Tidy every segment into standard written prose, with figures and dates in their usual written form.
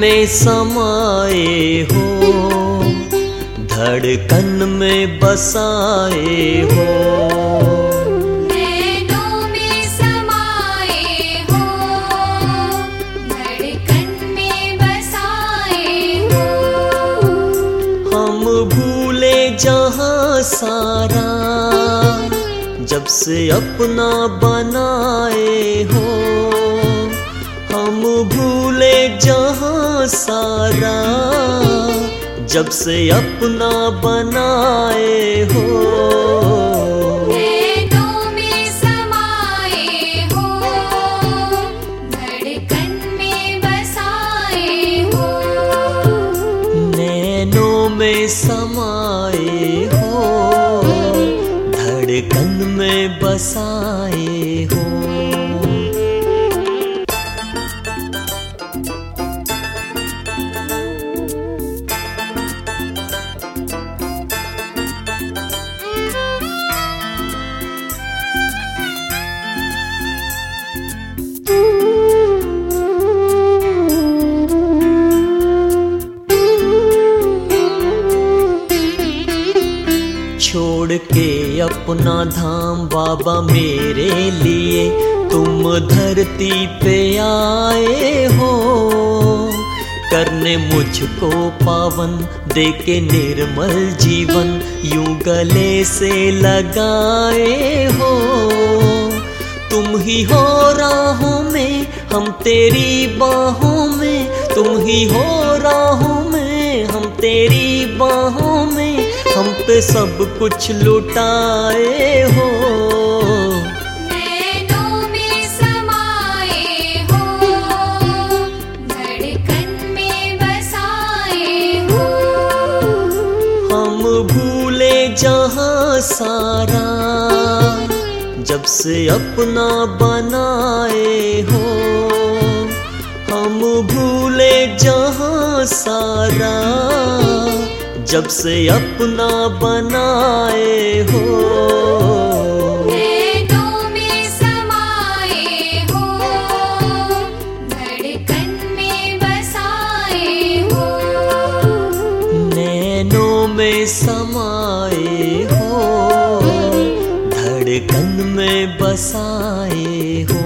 में समाए हो, धड़कन में बसाए हो। नैनों में समाए हो, धड़कन में बसाए हो। हम भूले जहां सारा, जब से अपना बनाए हो। हम भूले जहां सारा, जब से अपना बनाए हो। नैनों में समाए हो, धड़कन में बसाए हो। नैनों में समाए हो, धड़कन में बसाए हो। छोड़ के अपना धाम बाबा मेरे लिए, तुम धरती पे आए हो। करने मुझको पावन, देके निर्मल जीवन, यूं गले से लगाए हो। तुम ही हो राहों में, हम तेरी बाहों में। तुम ही हो राहों में, हम तेरी बाहों में। हम पे सब कुछ लुटाए हो। नैनों में समाए हो, धड़कन में बसाए हो। हम भूले जहां सारा, जब से अपना बनाए हो। हम भूले जहां सारा, जब से अपना बनाए हो। नैनों में समाए हो, धड़कन में बसाए हो। नैनों में समाए हो, धड़कन में बसाए हो।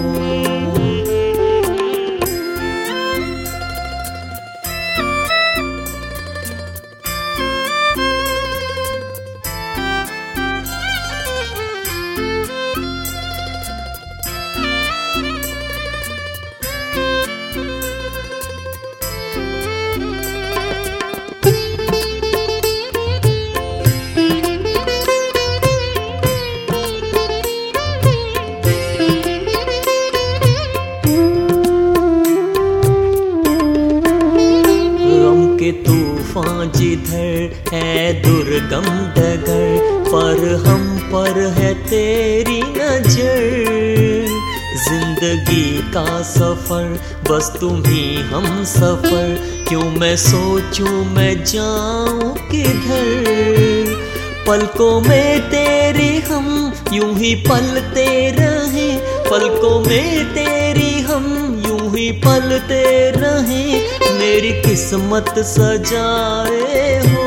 तूफान जिधर है दुर्गम डगर, पर हम पर है तेरी नजर। जिंदगी का सफर बस तुम ही हम सफर, क्यों मैं सोचूं मैं जाऊं किधर। पलकों में तेरे हम यूं ही पलते रहे, पलकों में तेरी हम यूं ही पलते रहे। मेरी किस्मत सजाए हो।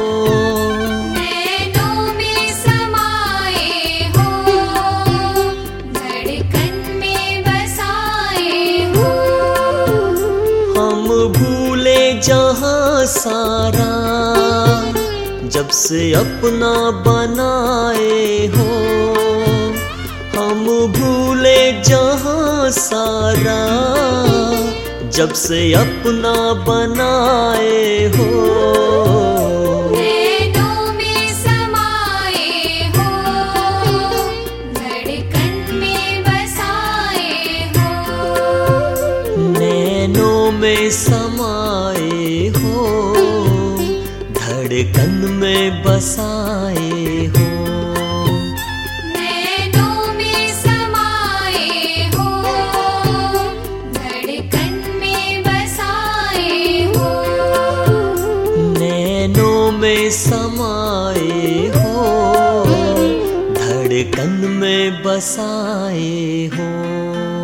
नैनों में समाए हो, धड़कन में बसाए हो। हम भूले जहां सारा, जब से अपना बनाए हो। हम भूले जहां सारा, जब से अपना बनाए हो। नैनों में समाए हो, धड़कन में बसाए हो। नैनों में समाए हो, धड़कन में बसाए हो। नैनों में समाए हो, धड़कन में बसाए हो। नैनों में समाए हो, धड़कन में बसाए हो।